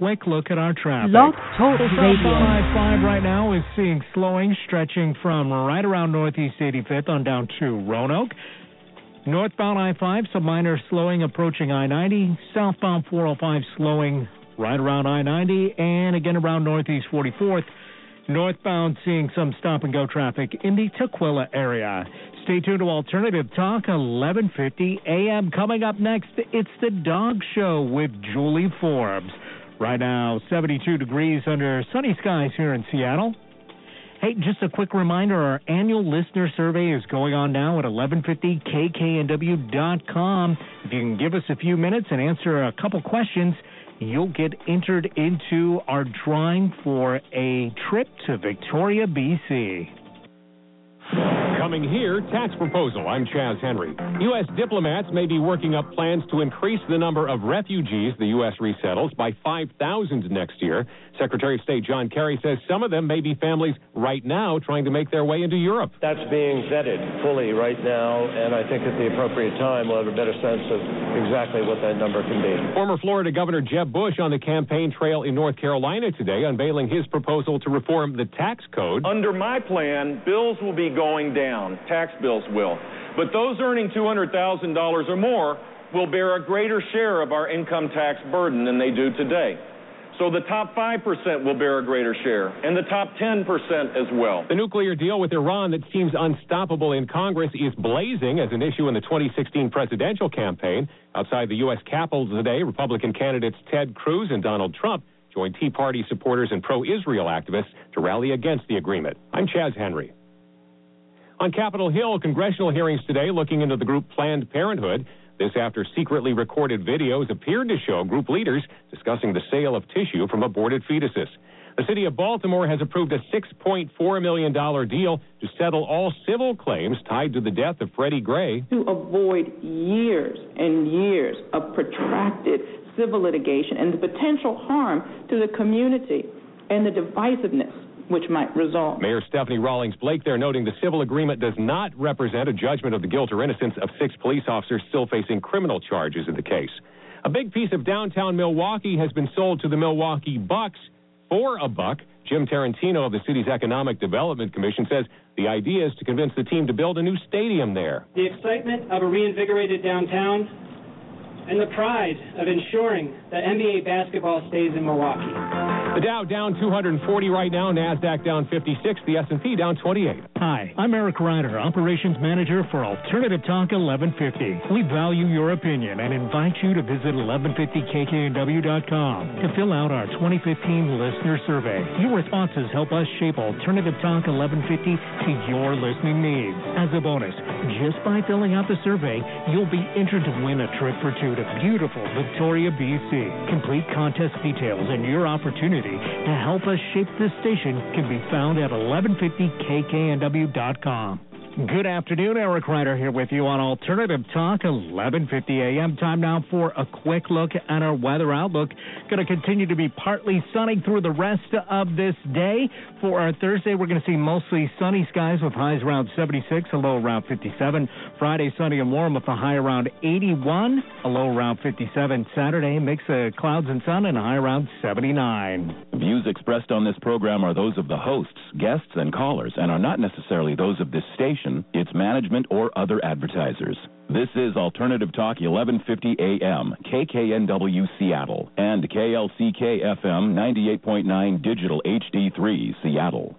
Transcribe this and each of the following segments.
quick look at our traffic. Blog Talk Radio. Southbound I-5 right now is seeing slowing, stretching from right around Northeast 85th on down to Roanoke. Northbound I-5, some minor slowing approaching I-90. Southbound 405 slowing right around I-90 and again around Northeast 44th. Northbound seeing some stop-and-go traffic in the Tukwila area. Stay tuned to Alternative Talk, 11:50 a.m. Coming up next, it's the Dog Show with Julie Forbes. Right now, 72 degrees under sunny skies here in Seattle. Hey, just a quick reminder, our annual listener survey is going on now at 1150kknw.com. If you can give us a few minutes and answer a couple questions, you'll get entered into our drawing for a trip to Victoria, BC. Coming here, tax proposal. I'm Chaz Henry. U.S. diplomats may be working up plans to increase the number of refugees the U.S. resettles by 5,000 next year. Secretary of State John Kerry says some of them may be families right now trying to make their way into Europe. That's being vetted fully right now, and I think at the appropriate time we'll have a better sense of exactly what that number can be. Former Florida Governor Jeb Bush on the campaign trail in North Carolina today, unveiling his proposal to reform the tax code. Under my plan, bills will be going down. Tax bills will. But those earning $200,000 or more will bear a greater share of our income tax burden than they do today. So the top 5% will bear a greater share, and the top 10% as well. The nuclear deal with Iran that seems unstoppable in Congress is blazing as an issue in the 2016 presidential campaign. Outside the U.S. Capitol today, Republican candidates Ted Cruz and Donald Trump joined Tea Party supporters and pro-Israel activists to rally against the agreement. I'm Chaz Henry. On Capitol Hill, congressional hearings today looking into the group Planned Parenthood. This after secretly recorded videos appeared to show group leaders discussing the sale of tissue from aborted fetuses. The city of Baltimore has approved a $6.4 million deal to settle all civil claims tied to the death of Freddie Gray. To avoid years and years of protracted civil litigation and the potential harm to the community and the divisiveness which might result. Mayor Stephanie Rawlings Blake there noting the civil agreement does not represent a judgment of the guilt or innocence of 6 police officers still facing criminal charges in the case. A big piece of downtown Milwaukee has been sold to the Milwaukee Bucks for $1. Jim Tarantino of the city's Economic Development Commission says the idea is to convince the team to build a new stadium there. The excitement of a reinvigorated downtown and the pride of ensuring that NBA basketball stays in Milwaukee. The Dow down 240 right now, NASDAQ down 56, the S&P down 28. Hi, I'm Eric Ryder, Operations Manager for Alternative Talk 1150. We value your opinion and invite you to visit 1150kknw.com to fill out our 2015 listener survey. Your responses help us shape Alternative Talk 1150 to your listening needs. As a bonus, just by filling out the survey, you'll be entered to win a trip for 2 to beautiful Victoria, BC. Complete contest details and your opportunity to help us shape this station can be found at 1150kknw.com. Good afternoon, Eric Ryder here with you on Alternative Talk, 1150 a.m. Time now for a quick look at our weather outlook. Going to continue to be partly sunny through the rest of this day. For our Thursday, we're going to see mostly sunny skies with highs around 76, a low around 57. Friday, sunny and warm with a high around 81, a low around 57. Saturday, mix of clouds and sun and a high around 79. Views expressed on this program are those of the hosts, guests, and callers, and are not necessarily those of this station, its management, or other advertisers. This is Alternative Talk 1150 AM, KKNW Seattle, and KLCK FM 98.9 Digital HD3 Seattle.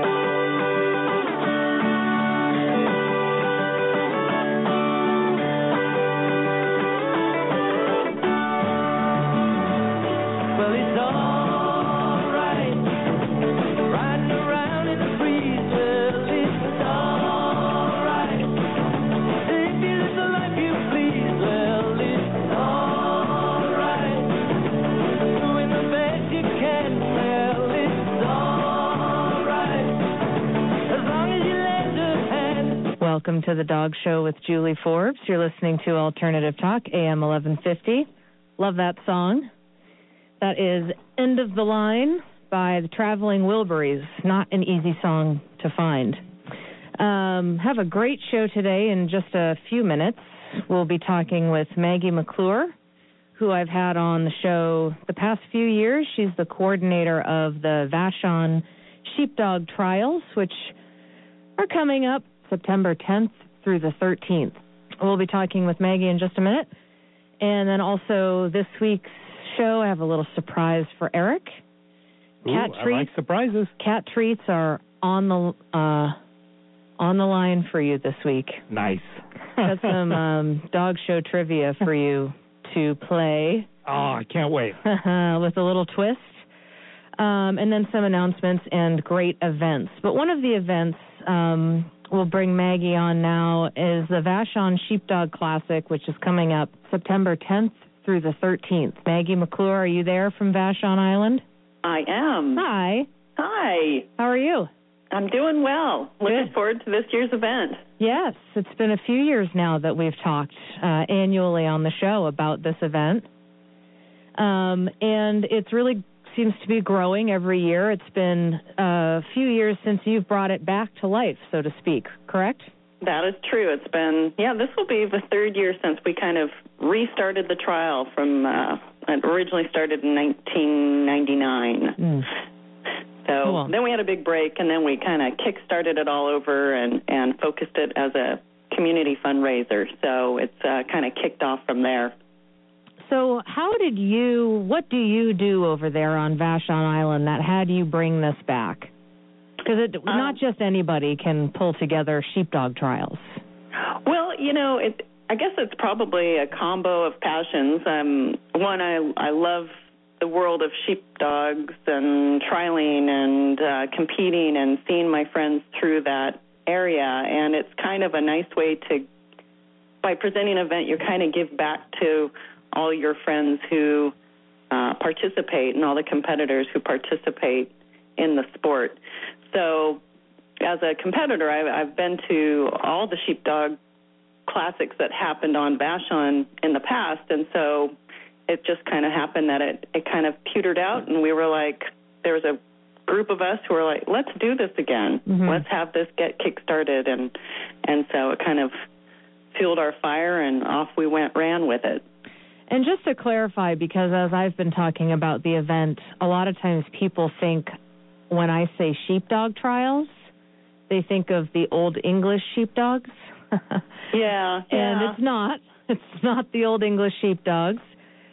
Welcome to the Dog Show with Julie Forbes. You're listening to Alternative Talk, AM 1150. Love that song. That is End of the Line by the Traveling Wilburys. Not an easy song to find. Have a great show today. In just a few minutes, we'll be talking with Maggie McClure, who I've had on the show the past few years. She's the coordinator of the Vashon Sheepdog Trials, which are coming up September 10th through the 13th. We'll be talking with Maggie in just a minute. And then also this week's show, I have a little surprise for Eric. I like surprises. Cat treats are on the line for you this week. Nice. Got some dog show trivia for you to play. Oh, I can't wait. With a little twist. And then some announcements and great events. But one of the events we'll bring Maggie on now is the Vashon Sheepdog Classic, which is coming up September 10th through the 13th. Maggie McClure, are you there from Vashon Island? I am. Hi. Hi. How are you? I'm doing well. Looking forward to this year's event. Yes, it's been a few years now that we've talked annually on the show about this event. And it's really seems to be growing every year. It's been a few years since you've brought it back to life, so to speak, correct? That is true. It's been, this will be the third year since we kind of restarted the trial from, it originally started in 1999. So cool. Then we had a big break, and then we kind of kick-started it all over and focused it as a community fundraiser. So it's kind of kicked off from there. So what do you do over there on Vashon Island that had you bring this back? Because not just anybody can pull together sheepdog trials. Well, I guess it's probably a combo of passions. One, I love the world of sheepdogs and trialing and competing and seeing my friends through that area. And it's kind of a nice way by presenting an event, you kind of give back to all your friends who participate and all the competitors who participate in the sport. So as a competitor, I've been to all the sheepdog classics that happened on Vashon in the past, and so it just kind of happened that it kind of petered out, and we were like, there was a group of us who were like, let's do this again. Mm-hmm. Let's have this get kick-started, and so it kind of fueled our fire, and off we ran with it. And just to clarify, because as I've been talking about the event, a lot of times people think when I say sheepdog trials, they think of the old English sheepdogs. Yeah. And it's not. It's not the old English sheepdogs.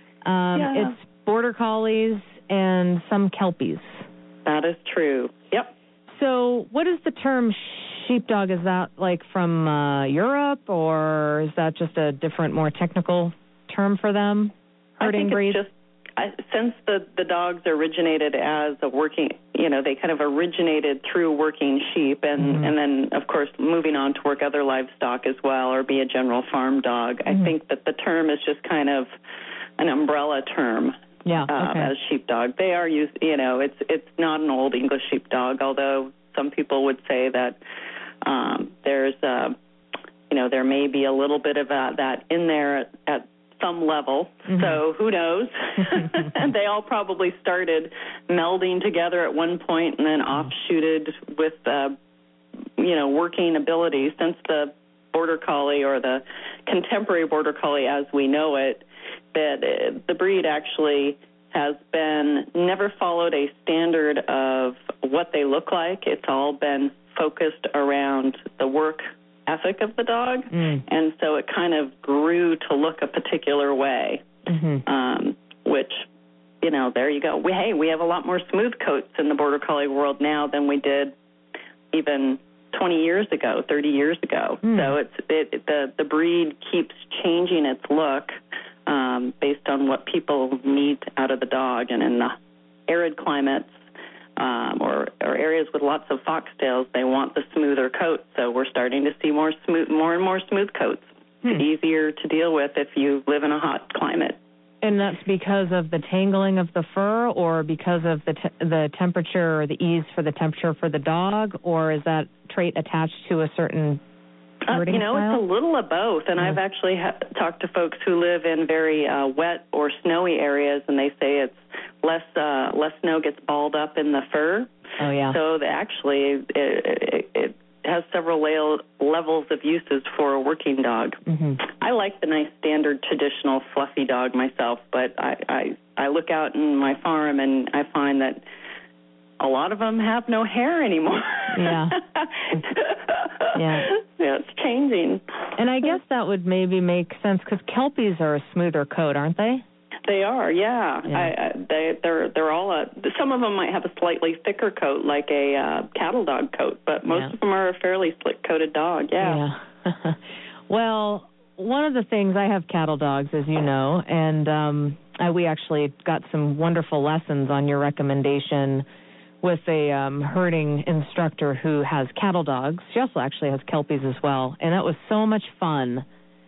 It's border collies and some kelpies. That is true. Yep. So what is the term sheepdog? Is that like from Europe, or is that just a different, more technical term for them? Herding breed? It's just, since the dogs originated as a working, they kind of originated through working sheep, and then, of course, moving on to work other livestock as well, or be a general farm dog. I think that the term is just kind of an umbrella term. As sheepdog. They are used, it's not an old English sheepdog, although some people would say that there's, there may be a little bit of that in there at some level. Mm-hmm. So who knows? And they all probably started melding together at one point and then offshooted with, working abilities since the border collie, or the contemporary border collie as we know it, that the breed actually has never followed a standard of what they look like. It's all been focused around the work ethic of the dog, and so it kind of grew to look a particular way, which, there you go. We have a lot more smooth coats in the border collie world now than we did even 20 years ago, 30 years ago. So the breed keeps changing its look based on what people need out of the dog, and in the arid climates or areas with lots of foxtails, they want the smoother coat. So we're starting to see more and more smooth coats. It's easier to deal with if you live in a hot climate. And that's because of the tangling of the fur, or because of the temperature, or the ease for the temperature for the dog, or is that trait attached to a certain herding style? It's a little of both. And I've actually talked to folks who live in very wet or snowy areas, and they say it's less snow gets balled up in the fur. Oh, yeah. So actually it has several levels of uses for a working dog. Mm-hmm. I like the nice standard traditional fluffy dog myself, but I look out in my farm and I find that a lot of them have no hair anymore. Yeah. Yeah, it's changing. And I guess that would maybe make sense because Kelpies are a smoother coat, aren't they? They are, yeah. They're all some of them might have a slightly thicker coat, like a cattle dog coat, but most of them are a fairly slick-coated dog. Yeah. Well, one of the things, I have cattle dogs, as you know, and we actually got some wonderful lessons on your recommendation with a herding instructor who has cattle dogs. She also actually has Kelpies as well, and that was so much fun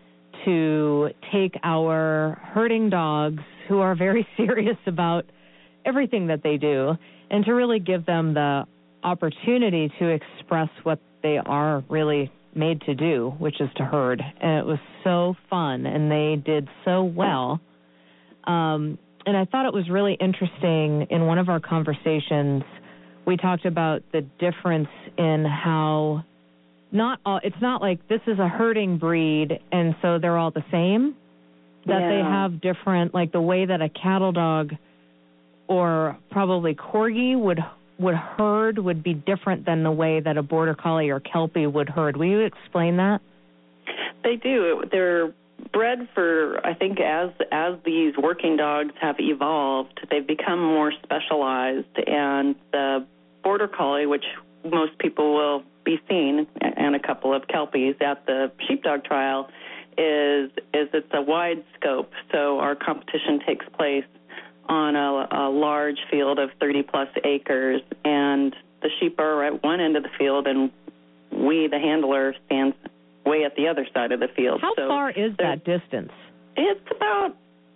to take our herding dogs who are very serious about everything that they do and to really give them the opportunity to express what they are really made to do, which is to herd. And it was so fun, and they did so well. And I thought it was really interesting in one of our conversations, we talked about the difference in how it's not like this is a herding breed and so they're all the same, that they have different, like the way that a cattle dog or probably Corgi would herd would be different than the way that a Border Collie or Kelpie would herd. Will you explain that? They do. They're bred for, I think, as these working dogs have evolved, they've become more specialized, and the Border Collie, which most people will be seeing, and a couple of Kelpies at the sheepdog trial, is it's a wide scope. So our competition takes place on a large field of 30-plus acres, and the sheep are at one end of the field, and we, the handler, stands way at the other side of the field. How far is that distance? It's about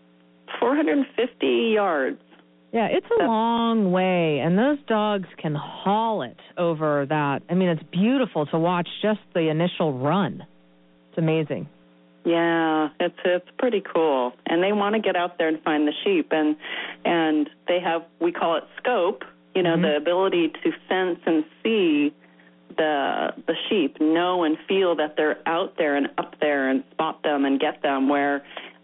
450 yards. Yeah, it's a long way, and those dogs can haul it over that. I mean, it's beautiful to watch just the initial run. It's amazing. Yeah, it's pretty cool. And they want to get out there and find the sheep, and they have, we call it scope, the ability to sense and see the sheep, know and feel that they're out there and up there and spot them and get them, where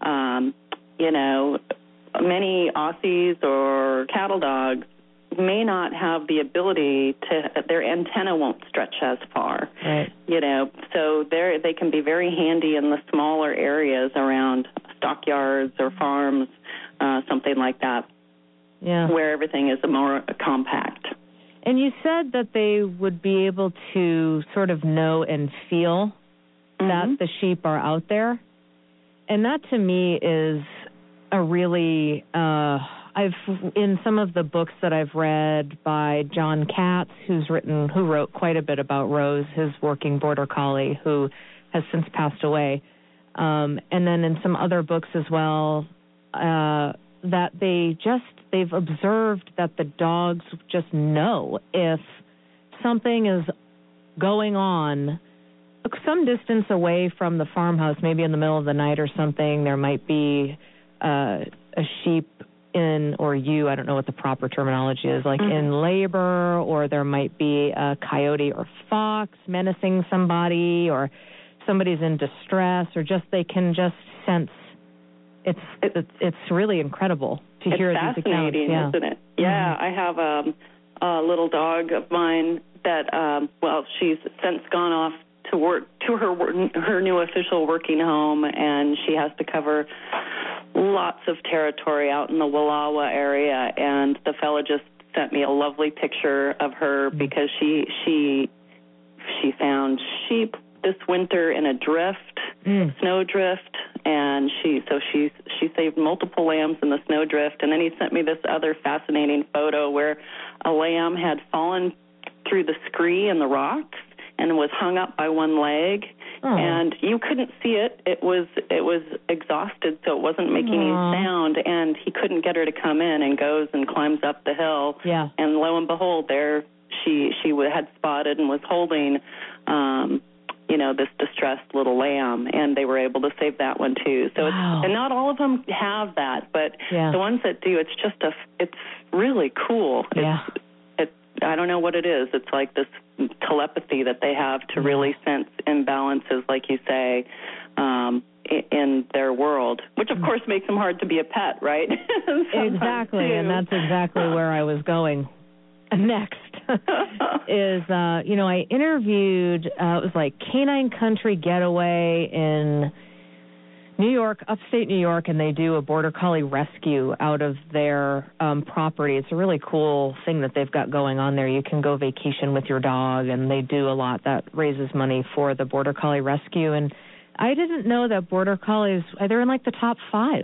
many Aussies or cattle dogs may not have the ability to, their antenna won't stretch as far. Right. So they can be very handy in the smaller areas around stockyards or farms, something like that, where everything is more compact. And you said that they would be able to sort of know and feel that the sheep are out there. And that to me is a really, in some of the books that I've read by John Katz, who wrote quite a bit about Rose, his working Border Collie, who has since passed away. And then in some other books as well, that they've observed that the dogs just know if something is going on some distance away from the farmhouse, maybe in the middle of the night or something. There might be a sheep I don't know what the proper terminology is, like in labor, or there might be a coyote or fox menacing somebody, or somebody's in distress, or they can just sense. It's really incredible to hear these accounts. It's fascinating, isn't it? Yeah, I have a little dog of mine that, she's since gone off to work to her new official working home, and she has to cover lots of territory out in the Wallowa area. And the fella just sent me a lovely picture of her because she found sheep this winter in a snow drift, and she saved multiple lambs in the snow drift. And then he sent me this other fascinating photo where a lamb had fallen through the scree in the rocks and was hung up by one leg, and you couldn't see it. It was exhausted, so it wasn't making any sound, and he couldn't get her to come in, and goes and climbs up the hill. Yeah. And lo and behold, there she had spotted and was holding this distressed little lamb, and they were able to save that one too. So and not all of them have that, but the ones that do, it's really cool. Yeah. I don't know what it is. It's like this telepathy that they have to really sense imbalances, like you say, in their world, which of course makes them hard to be a pet, right? Exactly, and that's exactly where I was going next. Is I interviewed it was like Canine Country Getaway in New York, upstate New York, and they do a border collie rescue out of their property. It's a really cool thing that they've got going on there. You can go vacation with your dog, and they do a lot that raises money for the border collie rescue. And I didn't know that border collies, they're in like the top 5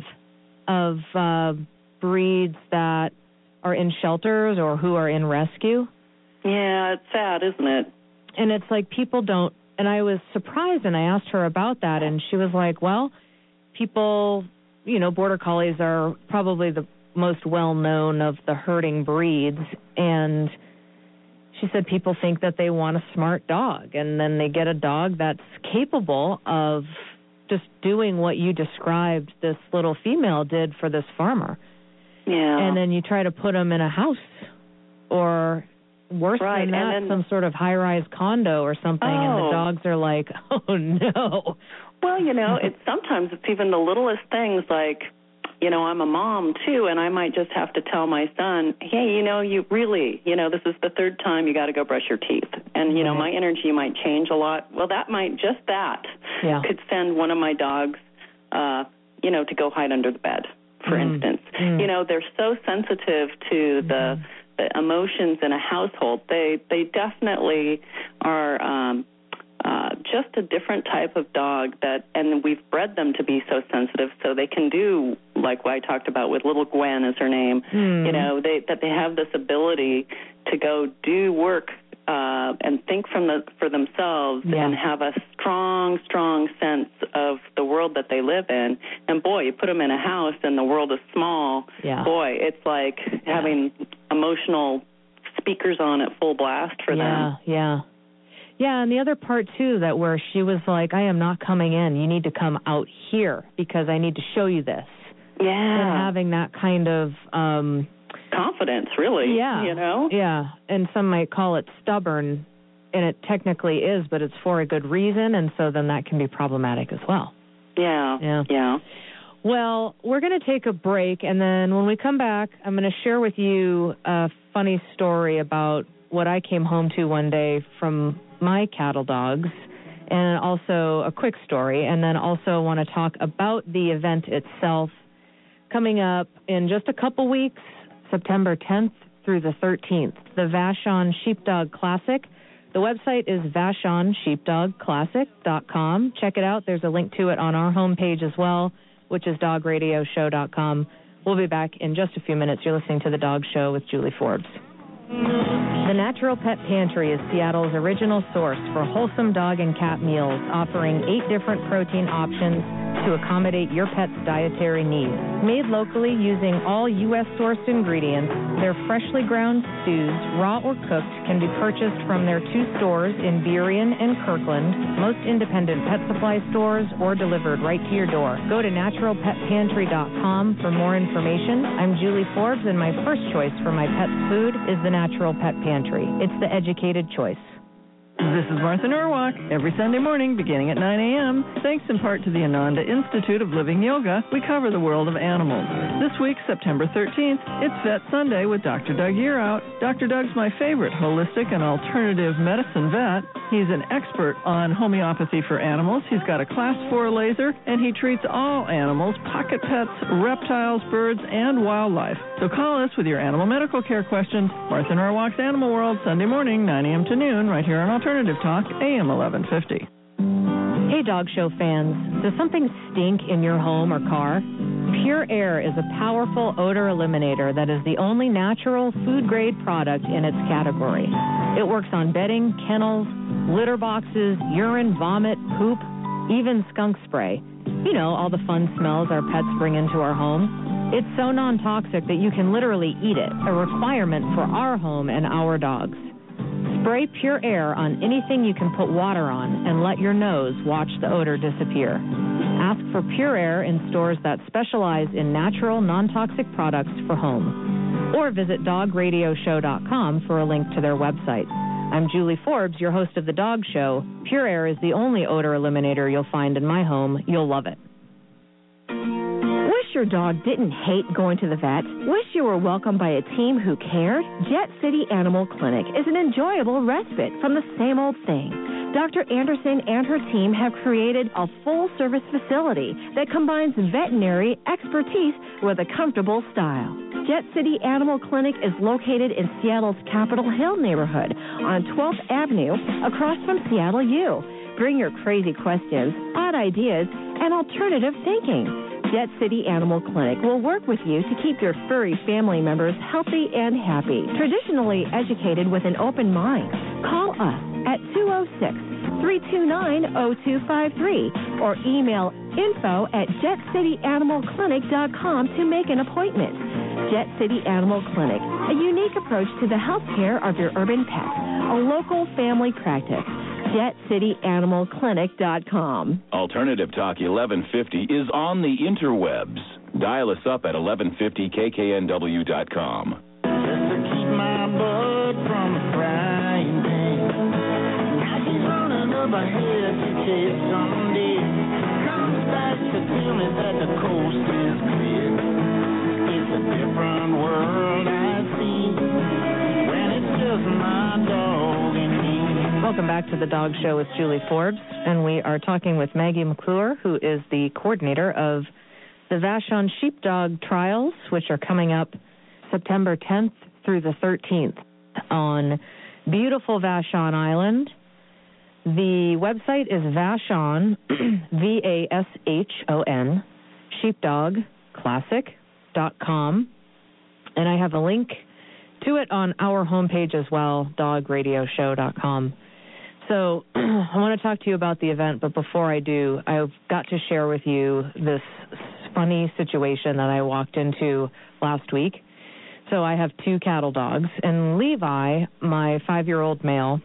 of breeds that are in shelters or who are in rescue. Yeah, it's sad, isn't it? And it's like people don't, and I was surprised, and I asked her about that, and she was like, well, people, border collies are probably the most well-known of the herding breeds, and she said people think that they want a smart dog, and then they get a dog that's capable of just doing what you described this little female did for this farmer. Yeah. And then you try to put them in a house or worse than that, and then, some sort of high-rise condo or something, and the dogs are like, oh, no. Well, sometimes it's even the littlest things like, I'm a mom, too, and I might just have to tell my son, hey, you really, this is the 3rd time you got to go brush your teeth. And, my energy might change a lot. Well, that could send one of my dogs, to go hide under the bed, for instance. They're so sensitive to the emotions in a household. They definitely are just a different type of dog and we've bred them to be so sensitive, so they can do like what I talked about with little Gwen is her name. That they have this ability to go do work and think for themselves and have a strong sense of the world that they live in. And boy, you put them in a house and the world is small. Yeah. Boy, it's like having emotional speakers on at full blast for them. Yeah. Yeah, and the other part, too, that where she was like, I am not coming in. You need to come out here because I need to show you this. Yeah. And having that kind of confidence, really. Yeah. Yeah, and some might call it stubborn, and it technically is, but it's for a good reason, and so then that can be problematic as well. Yeah. Well, we're going to take a break, and then when we come back, I'm going to share with you a funny story about what I came home to one day from my cattle dogs, and also a quick story, and then also want to talk about the event itself coming up in just a couple weeks, September 10th through the 13th, the Vashon Sheepdog Classic. The website is VashonSheepdogClassic.com. Check it out. There's a link to it on our homepage as well, which is dogradioshow.com. We'll be back in just a few minutes. You're listening to The Dog Show with Julie Forbes. The Natural Pet Pantry is Seattle's original source for wholesome dog and cat meals, offering 8 different protein options to accommodate your pet's dietary needs. Made locally using all U.S.-sourced ingredients, their freshly ground stews, raw or cooked, can be purchased from their 2 stores in Burien and Kirkland, most independent pet supply stores, or delivered right to your door. Go to naturalpetpantry.com for more information. I'm Julie Forbes, and my first choice for my pet's food is the Natural Pet Pantry. It's the educated choice. This is Martha Norwalk. Every Sunday morning, beginning at 9 a.m., thanks in part to the Ananda Institute of Living Yoga, we cover the world of animals. This week, September 13th, it's Vet Sunday with Dr. Doug Yearout. Dr. Doug's my favorite holistic and alternative medicine vet. He's an expert on homeopathy for animals. He's got a Class 4 laser, and he treats all animals, pocket pets, reptiles, birds, and wildlife. So call us with your animal medical care questions. Martha Norwalk's Animal World, Sunday morning, 9 a.m. to noon, right here on Alternative Talk, AM 1150. Hey, Dog Show fans. Does something stink in your home or car? Pure Air is a powerful odor eliminator that is the only natural food-grade product in its category. It works on bedding, kennels, litter boxes, urine, vomit, poop, even skunk spray. You know, all the fun smells our pets bring into our home. It's so non-toxic that you can literally eat it, a requirement for our home and our dogs. Spray Pure Air on anything you can put water on and let your nose watch the odor disappear. Ask for Pure Air in stores that specialize in natural, non-toxic products for home. Or visit dogradioshow.com for a link to their website. I'm Julie Forbes, your host of The Dog Show. Pure Air is the only odor eliminator you'll find in my home. You'll love it. Wish your dog didn't hate going to the vet? Wish you were welcomed by a team who cared? Jet City Animal Clinic is an enjoyable respite from the same old thing. Dr. Anderson and her team have created a full-service facility that combines veterinary expertise with a comfortable style. Jet City Animal Clinic is located in Seattle's Capitol Hill neighborhood on 12th Avenue across from Seattle U. Bring your crazy questions, odd ideas, and alternative thinking. Jet City Animal Clinic will work with you to keep your furry family members healthy and happy. Traditionally educated with an open mind. Call us at 206-329-0253 or email info@jetcityanimalclinic.com to make an appointment. Jet City Animal Clinic, a unique approach to the health care of your urban pet, a local family practice. JetCityAnimalClinic.com. Alternative Talk 1150 is on the interwebs. Dial us up at 1150kknw.com. Just to keep my blood from a frying pan. Now she's running up ahead to chase someday. Comes back to tell me that the coast is clear. It's a different world I see when it's just my dog and me. Welcome back to The Dog Show with Julie Forbes, and we are talking with Maggie McClure, who is the coordinator of the Vashon Sheepdog Trials, which are coming up September 10th through the 13th on beautiful Vashon Island. The website is Vashon, Vashon, sheepdogclassic.com, and I have a link to it on our homepage as well, dogradioshow.com. So I want to talk to you about the event, but before I do, I've got to share with you this funny situation that I walked into last week. So I have two cattle dogs, and Levi, my 5-year-old male,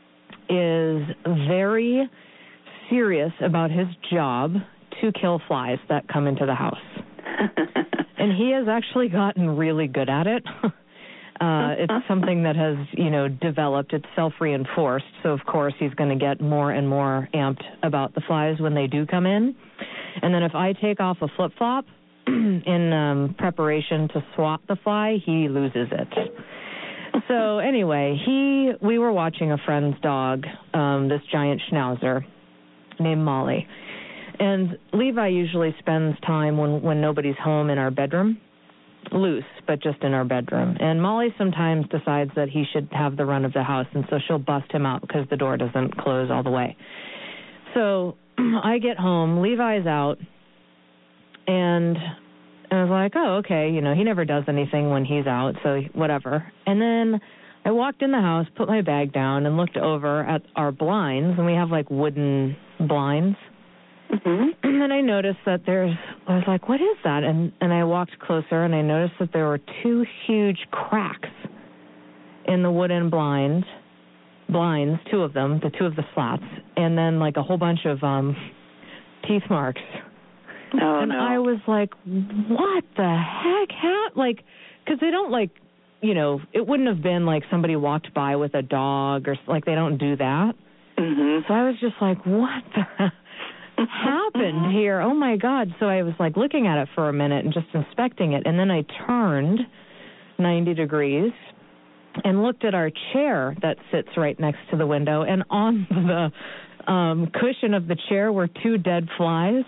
is very serious about his job to kill flies that come into the house. And he has actually gotten really good at it. It's something that has, developed. It's self-reinforced. So, of course, he's going to get more and more amped about the flies when they do come in. And then if I take off a flip-flop in preparation to swat the fly, he loses it. So, anyway, we were watching a friend's dog, this giant schnauzer named Molly. And Levi usually spends time when nobody's home in our bedroom. Loose, but just in our bedroom. And Molly sometimes decides that he should have the run of the house, and so she'll bust him out because the door doesn't close all the way. So I get home, Levi's out, and I was like, oh, okay, he never does anything when he's out, so whatever. And then I walked in the house, put my bag down, and looked over at our blinds, and we have, wooden blinds. Mm-hmm. And then I noticed that I was like, what is that? And I walked closer, and I noticed that there were two huge cracks in the wooden blinds, two of them, two of the slats, and then, a whole bunch of teeth marks. Oh, and no. I was like, what the heck? Because they don't, it wouldn't have been somebody walked by with a dog or, they don't do that. Mm-hmm. So I was just like, what the happened here? Oh my God. So I was looking at it for a minute and just inspecting it, and then I turned 90 degrees and looked at our chair that sits right next to the window, and on the cushion of the chair were two dead flies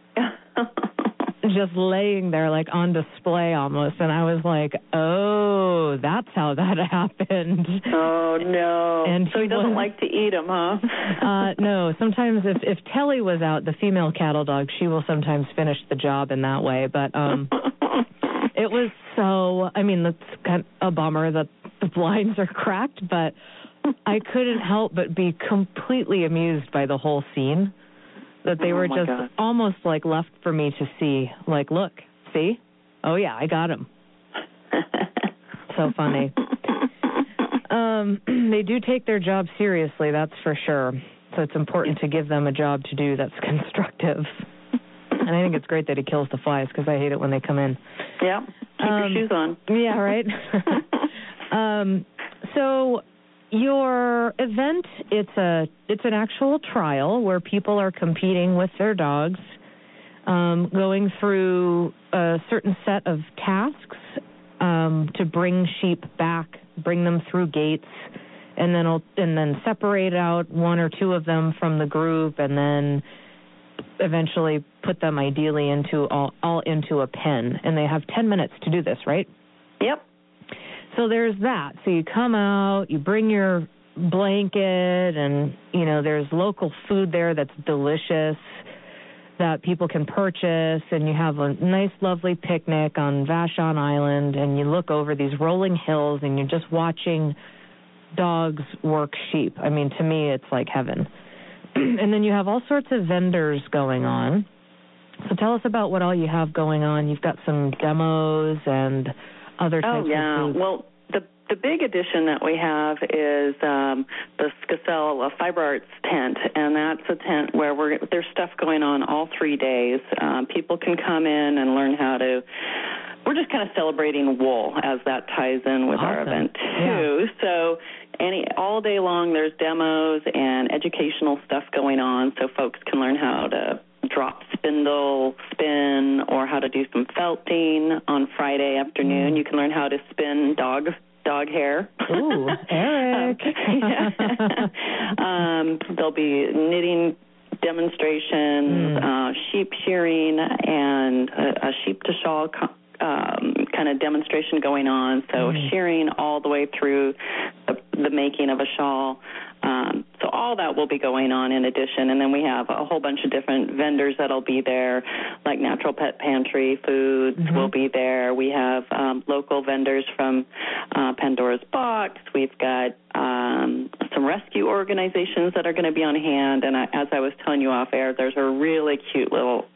just laying there on display almost. And I was like, oh, that's how that happened. Oh, no. And so he doesn't like to eat them, huh? No. Sometimes if Telly was out, the female cattle dog, she will sometimes finish the job in that way. But it was that's kind of a bummer that the blinds are cracked, but I couldn't help but be completely amused by the whole scene. That they were just almost left for me to see. Look, see? Oh, yeah, I got him. So funny. They do take their job seriously, that's for sure. So it's important to give them a job to do that's constructive. And I think it's great that he kills the flies because I hate it when they come in. Yeah, keep your shoes on. Yeah, right? So your event, it's an actual trial where people are competing with their dogs, going through a certain set of tasks to bring sheep back, bring them through gates, and then separate out one or two of them from the group, and then eventually put them ideally into all into a pen. And they have 10 minutes to do this, right? Yep. So there's that. So you come out, you bring your blanket, and, there's local food there that's delicious that people can purchase, and you have a nice, lovely picnic on Vashon Island, and you look over these rolling hills, and you're just watching dogs work sheep. I mean, to me, it's like heaven. And then you have all sorts of vendors going on. So tell us about what all you have going on. You've got some demos and other types of food. Well, the big addition that we have is the Scacel Fiber Arts tent, and that's a tent where there's stuff going on all 3 days. People can come in and learn how to. We're just kind of celebrating wool as that ties in with our event too. Yeah. So all day long there's demos and educational stuff going on, so folks can learn how to drop spindle, spin, or how to do some felting. On Friday afternoon, you can learn how to spin dog hair. Ooh, Eric. There'll be knitting demonstrations, sheep shearing, and a sheep to shawl kind of demonstration going on. So shearing all the way through the making of a shawl. So all that will be going on in addition. And then we have a whole bunch of different vendors that'll be there, like Natural Pet Pantry Foods will be there. We have local vendors from Pandora's Box. We've got some rescue organizations that are going to be on hand. And as I was telling you off air, there's a really cute little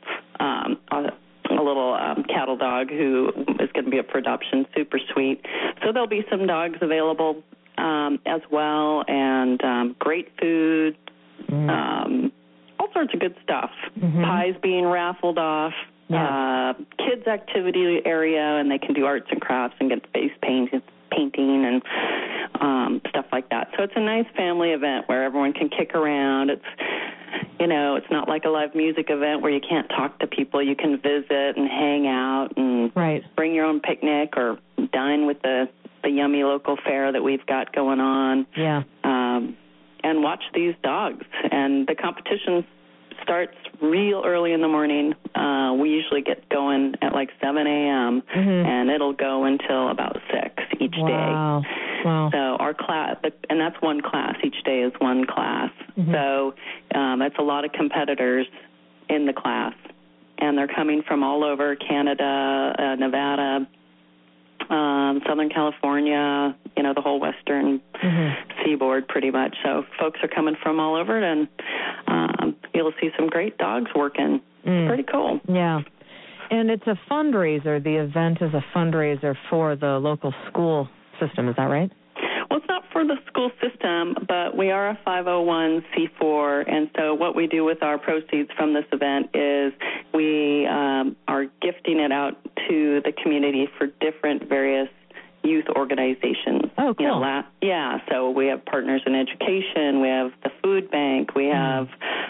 cattle dog who is going to be up for adoption, super sweet. So there'll be some dogs available as well, and great food, all sorts of good stuff. Pies being raffled off, kids' activity area, and they can do arts and crafts and get face painting and stuff like that. So it's a nice family event where everyone can kick around. It's not like a live music event where you can't talk to people. You can visit and hang out and bring your own picnic or dine with the yummy local fare that we've got going on. Yeah. And watch these dogs. And the competition starts real early in the morning. We usually get going at like 7 a.m., and it'll go until about 6 each day. Wow. So our class, and that's one class. Each day is one class. So that's a lot of competitors in the class. And they're coming from all over Canada, Nevada, Southern California, the whole western seaboard pretty much. So folks are coming from all over, and you'll see some great dogs working. Pretty cool. Yeah. And it's a fundraiser. The event is a fundraiser for the local school system. Is that right? Well, it's not for the school system, but we are a 501c4, and so what we do with our proceeds from this event is we are gifting it out to the community for different various youth organizations. Oh, cool. So we have Partners in Education, we have the Food Bank, we have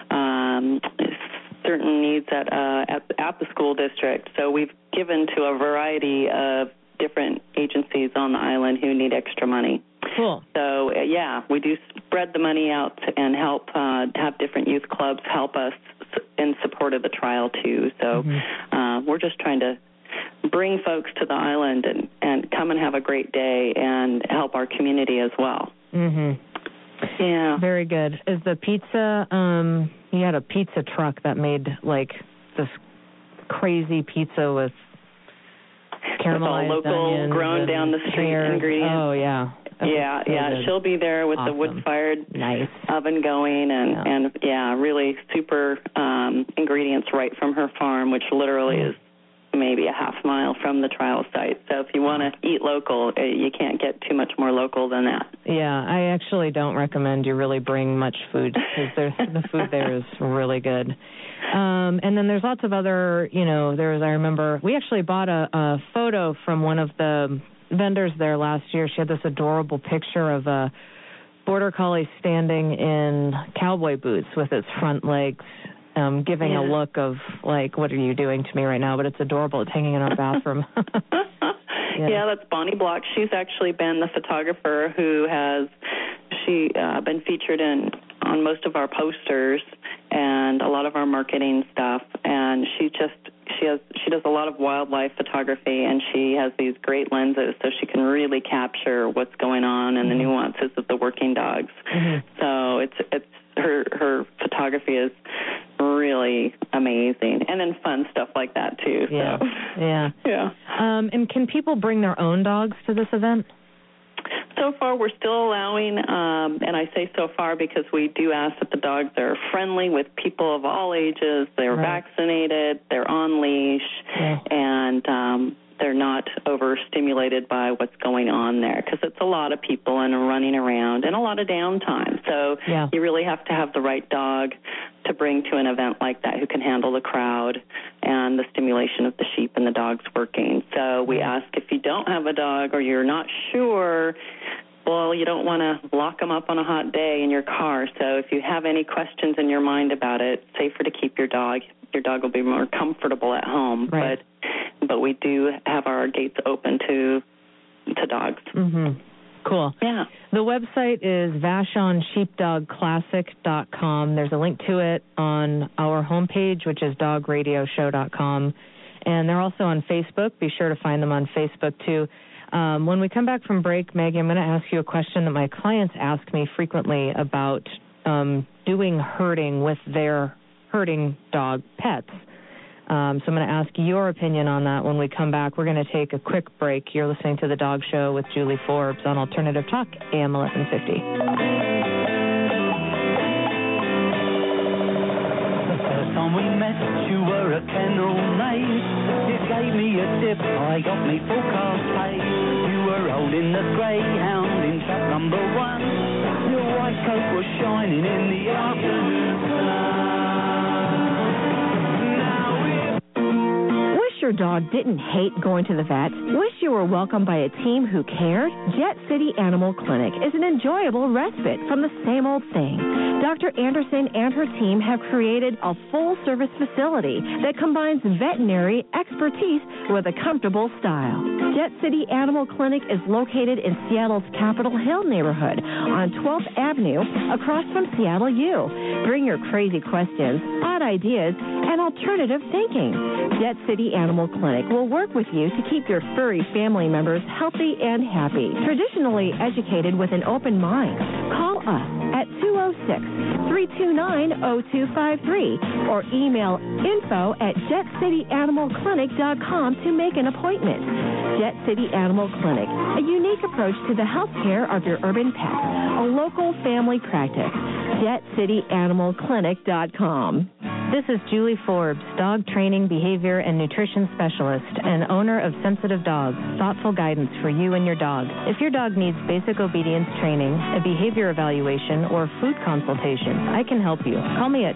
certain needs at the school district. So we've given to a variety of different agencies on the island who need extra money. Cool. So, we do spread the money out and help have different youth clubs help us in support of the trial, too. So we're just trying to bring folks to the island and come and have a great day and help our community as well. Yeah. Very good. Is the pizza, you had a pizza truck that made, like, this crazy pizza with caramelized local, onions grown down the street ingredients. Oh, yeah. Good. She'll be there with the wood-fired oven going and really super ingredients right from her farm, which literally is maybe a half mile from the trial site. So if you want to eat local, you can't get too much more local than that. Yeah, I actually don't recommend you really bring much food because the food there is really good. And then there's lots of other, I remember we actually bought a photo from one of the vendors there last year. She had this adorable picture of a Border Collie standing in cowboy boots with its front legs, giving a look of, like, what are you doing to me right now? But it's adorable. It's hanging in our bathroom. Yeah, that's Bonnie Block. She's actually been the photographer who has been featured on most of our posters and a lot of our marketing stuff. And she does a lot of wildlife photography, and she has these great lenses, so she can really capture what's going on and the nuances of the working dogs. So it's her photography is really amazing, and then fun stuff like that too. Yeah. And can people bring their own dogs to this event? So far, we're still allowing, and I say so far because we do ask that the dogs are friendly with people of all ages, they're vaccinated, they're on leash, and they're not overstimulated by what's going on there, because it's a lot of people and running around and a lot of downtime. So you really have to have the right dog to bring to an event like that who can handle the crowd and the stimulation of the sheep and the dogs working. So we ask, if you don't have a dog or you're not sure, well, you don't want to lock them up on a hot day in your car. So if you have any questions in your mind about it, it's safer to keep your dog. Your dog will be more comfortable at home. But we do have our gates open to dogs. Cool. Yeah. The website is VashonSheepdogClassic.com. There's a link to it on our homepage, which is dogradioshow.com. And they're also on Facebook. Be sure to find them on Facebook, too. When we come back from break, Maggie, I'm going to ask you a question that my clients ask me frequently about doing herding with their herding dog pets. So I'm going to ask your opinion on that when we come back. We're going to take a quick break. You're listening to The Dog Show with Julie Forbes on Alternative Talk, AM 1150. The first time we met, you were a kennel mate. You gave me a tip, I got me full cast pay. You were holding the greyhound in trap number 1. Your white coat was shining in the afternoon sun. Your dog didn't hate going to the vet? Wish you were welcomed by a team who cared? Jet City Animal Clinic is an enjoyable respite from the same old thing. Dr. Anderson and her team have created a full-service facility that combines veterinary expertise with a comfortable style. Jet City Animal Clinic is located in Seattle's Capitol Hill neighborhood on 12th Avenue across from Seattle U. Bring your crazy questions, odd ideas, and alternative thinking. Jet City Animal Clinic will work with you to keep your furry family members healthy and happy. Traditionally educated with an open mind. Call us at 206-329-0253 or email info@jetcityanimalclinic.com to make an appointment. Jet City Animal Clinic, a unique approach to the health care of your urban pet. A local family practice. JetCityAnimalClinic.com. This is Julie Forbes, dog training, behavior, and nutrition specialist and owner of Sensitive Dogs, thoughtful guidance for you and your dog. If your dog needs basic obedience training, a behavior evaluation, or food consultation, I can help you. Call me at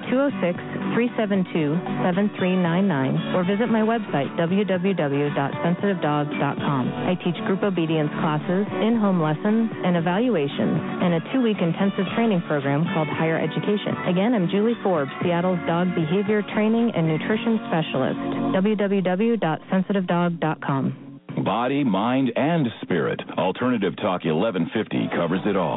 206-372-7399 or visit my website, www.sensitivedogs.com. I teach group obedience classes, in-home lessons, and evaluations, and a 2-week intensive training program called Higher Education. Again, I'm Julie Forbes, Seattle's dog behavior training and nutrition specialist. www.sensitivedog.com. Body, mind, and spirit. Alternative Talk 1150 covers it all.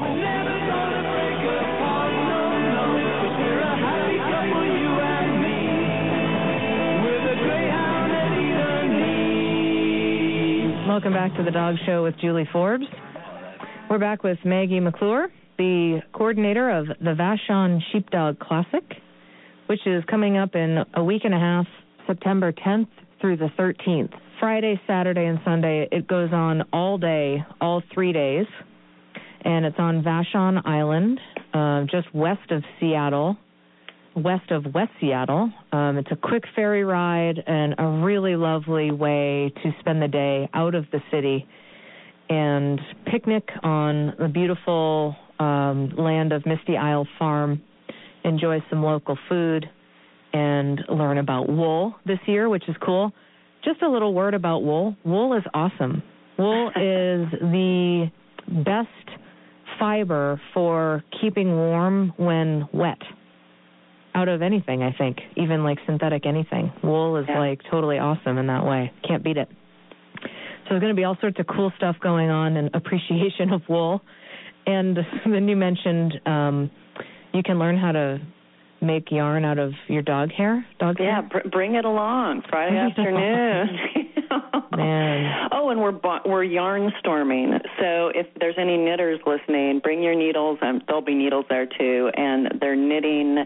Welcome back to the Dog Show with Julie Forbes. We're back with Maggie McClure, the coordinator of the Vashon Sheepdog Classic, which is coming up in a week and a half, September 10th through the 13th. Friday, Saturday, and Sunday. It goes on all day, all 3 days, and it's on Vashon Island, just west of Seattle, west of West Seattle. It's a quick ferry ride and a really lovely way to spend the day out of the city and picnic on the beautiful land of Misty Isle Farm, enjoy some local food, and learn about wool this year, which is cool. Just a little word about wool. Wool is awesome. Wool is the best fiber for keeping warm when wet. Out of anything, I think, even like synthetic anything. Wool is like totally awesome in that way. Can't beat it. So there's going to be all sorts of cool stuff going on in appreciation of wool. And then you mentioned you can learn how to make yarn out of your dog hair. Bring it along Friday afternoon. Man. Oh, and we're yarn storming. So if there's any knitters listening, bring your needles. There'll be needles there too. And they're knitting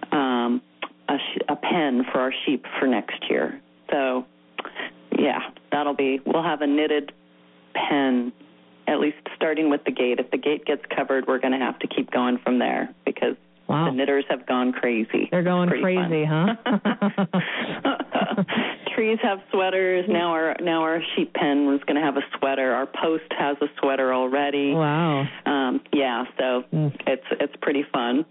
a pen for our sheep for next year. So we'll have a knitted pen, at least starting with the gate. If the gate gets covered, we're going to have to keep going from there because the knitters have gone crazy. They're going crazy, huh? Trees have sweaters. Now our sheep pen was going to have a sweater. Our post has a sweater already. Wow. So it's pretty fun.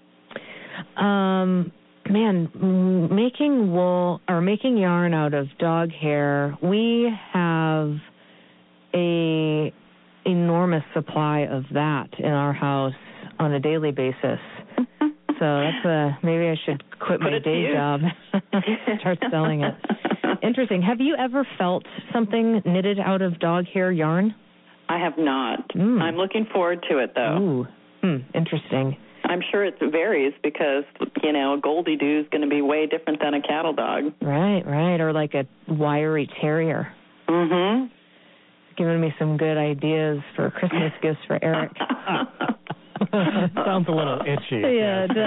Man, making wool or making yarn out of dog hair, we have a enormous supply of that in our house on a daily basis. So that's maybe I should quit my day job, start selling it. Interesting. Have you ever felt something knitted out of dog hair yarn? I have not. I'm looking forward to it, though. Interesting. I'm sure it varies because, a Goldie Doo is going to be way different than a cattle dog. Right. Or like a wiry terrier. Mm-hmm. Giving me some good ideas for Christmas gifts for Eric. Sounds a little itchy. Yeah, it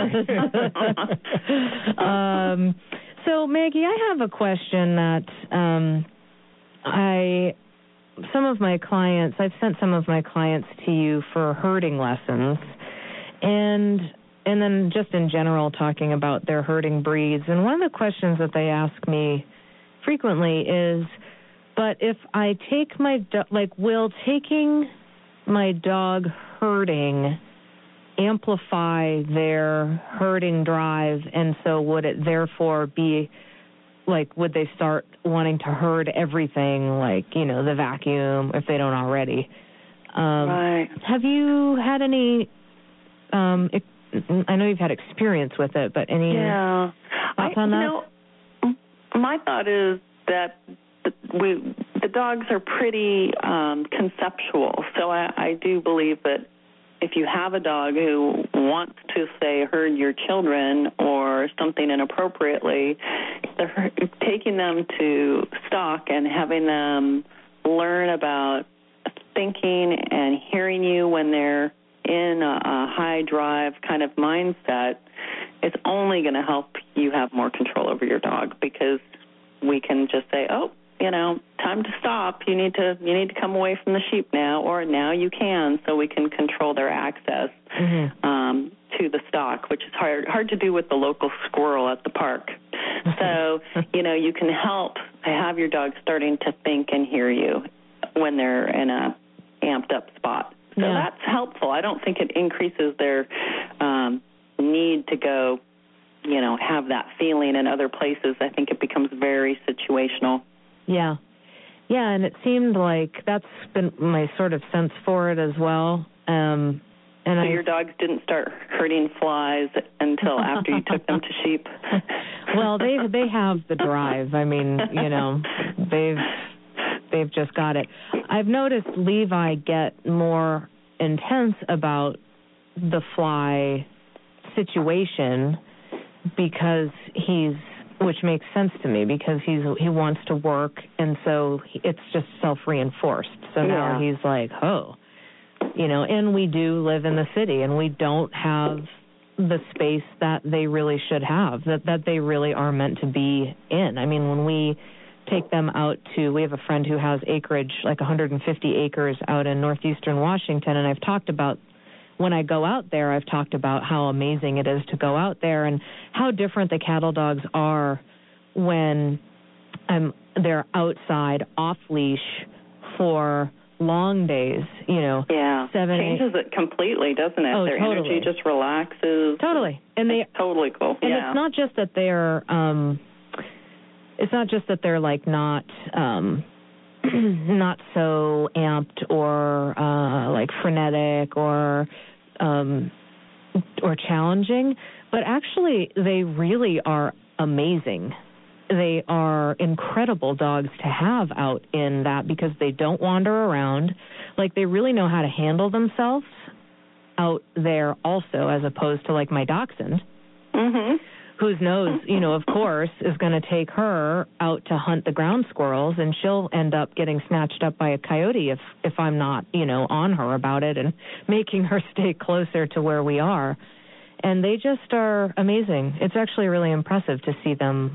does. So, Maggie, I have a question that I've sent some of my clients to you for herding lessons, and then just in general talking about their herding breeds. And one of the questions that they ask me frequently is, but if I take will taking my dog herding amplify their herding drive, and so would it therefore be would they start wanting to herd everything, the vacuum, if they don't already? Right. Have you had any, I know you've had experience with it, but any thoughts on that? My thought is that the dogs are pretty conceptual, so I do believe that if you have a dog who wants to, say, herd your children or something inappropriately, taking them to stock and having them learn about thinking and hearing you when they're in a high drive kind of mindset, it's only going to help you have more control over your dog, because we can just say, time to stop. You need to come away from the sheep now, or now you can, so we can control their access to the stock, which is hard to do with the local squirrel at the park. So, you can help have your dog starting to think and hear you when they're in a amped up spot. So that's helpful. I don't think it increases their need to go, have that feeling in other places. I think it becomes very situational. Yeah, and it seemed like that's been my sort of sense for it as well. So your dogs didn't start herding flies until after you took them to sheep? Well, they have the drive. I mean, they've just got it. I've noticed Levi get more intense about the fly situation because which makes sense to me, because he wants to work, and so it's just self-reinforced. So now he's like, and we do live in the city, and we don't have the space that they really should have, that they really are meant to be in. I mean, when we take them out we have a friend who has acreage, like 150 acres out in northeastern Washington, and I've talked about, when I go out there, I've talked about how amazing it is to go out there and how different the cattle dogs are when they're outside off leash for long days, 7, changes 8. It completely, doesn't it? Their energy just relaxes. Totally. And it's totally cool. And it's not just that they're like not not so amped or like frenetic or or challenging, but actually they really are amazing. They are incredible dogs to have out in that because they don't wander around. Like, they really know how to handle themselves out there also, as opposed to like my dachshund, whose nose, of course, is going to take her out to hunt the ground squirrels, and she'll end up getting snatched up by a coyote if I'm not, on her about it and making her stay closer to where we are. And they just are amazing. It's actually really impressive to see them